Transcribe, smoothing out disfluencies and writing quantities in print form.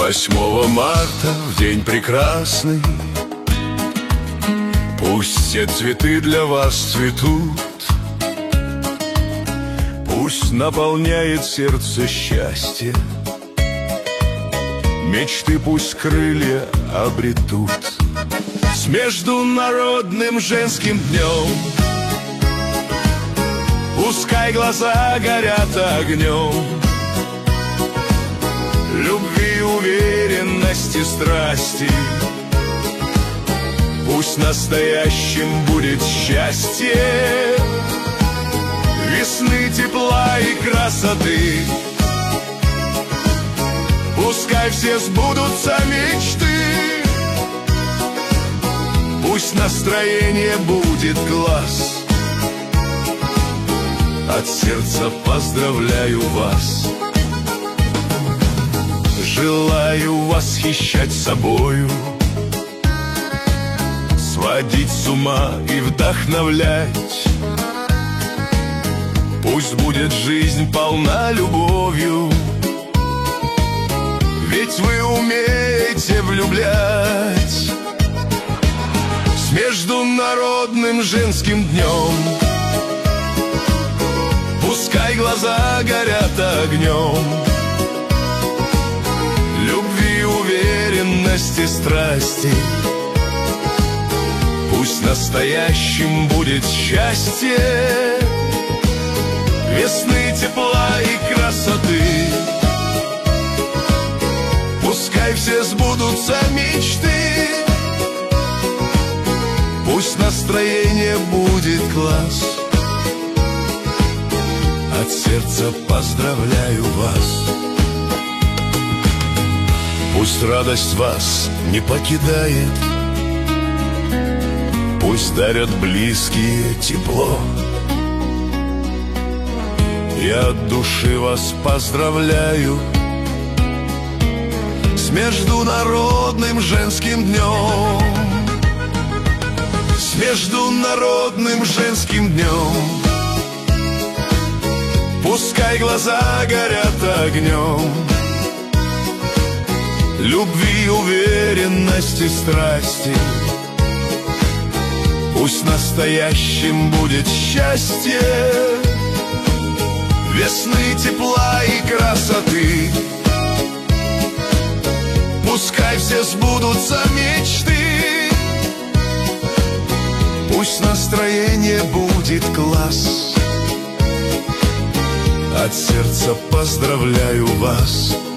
8 марта, в день прекрасный, пусть все цветы для вас цветут, пусть наполняет сердце счастье, мечты пусть крылья обретут. С Международным женским днем пускай глаза горят огнем любви, уверенности, страсти. Пусть настоящим будет счастье, весны, тепла и красоты. Пускай все сбудутся мечты, пусть настроение будет класс. От сердца поздравляю вас. Желаю восхищать собою, сводить с ума и вдохновлять. Пусть будет жизнь полна любовью, ведь вы умеете влюблять. С Международным женским днем пускай глаза горят огнем любви, уверенности, страсти. Пусть настоящим будет счастье, весны, тепла и красоты. Пускай все сбудутся мечты, пусть настроение будет класс. От сердца поздравляю вас. Пусть радость вас не покидает, пусть дарят близкие тепло. Я от души вас поздравляю с Международным женским днем. С Международным женским днем. Пускай глаза горят огнем любви, уверенности, страсти. Пусть настоящим будет счастье, весны, тепла и красоты. Пускай все сбудутся мечты, пусть настроение будет класс. От сердца поздравляю вас.